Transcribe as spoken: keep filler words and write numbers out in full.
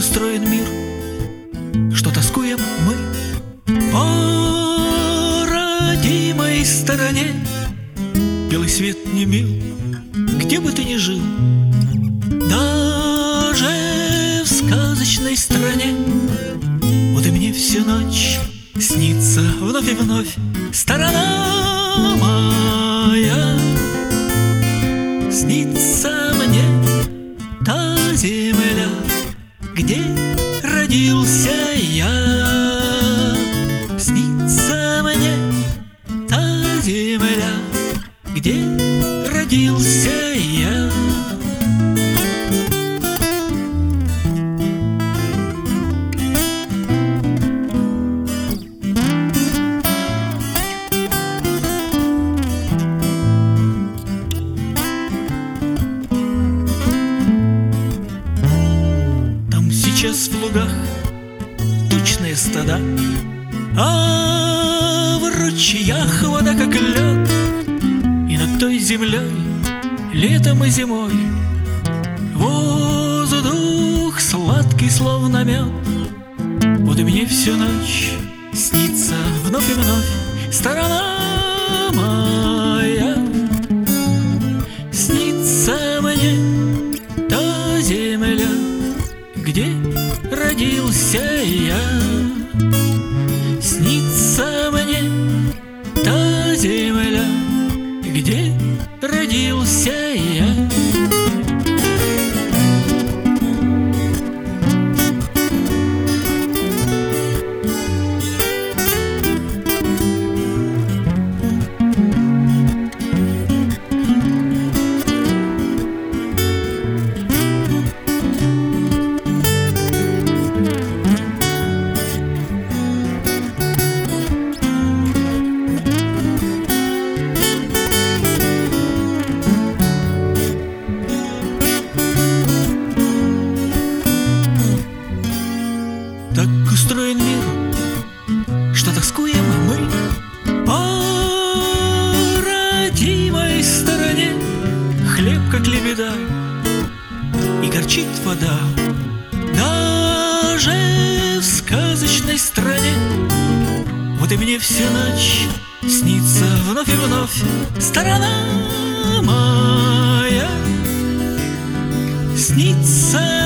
устроен мир, что тоскуем мы по родимой стороне. Белый свет не мил, где бы ты ни жил, даже в сказочной стране. Вот и мне всю ночь снится вновь и вновь сторона моя. Снится мне та земля, где родился я. Снится мне та земля, где родился я. Сейчас в лугах тучные стада, а в ручьях вода как лед. И над той землей летом и зимой воздух сладкий, словно мед. Вот и мне всю ночь снится вновь и вновь сторона моя. Снится мне та земля, где родился я. Снится мне та земля, где родился я. Так устроен мир, что тоскуем мы по родимой стороне. Хлеб, как лебеда, и горчит вода даже в сказочной стране. Вот и мне всю ночь снится вновь и вновь сторона моя. Снится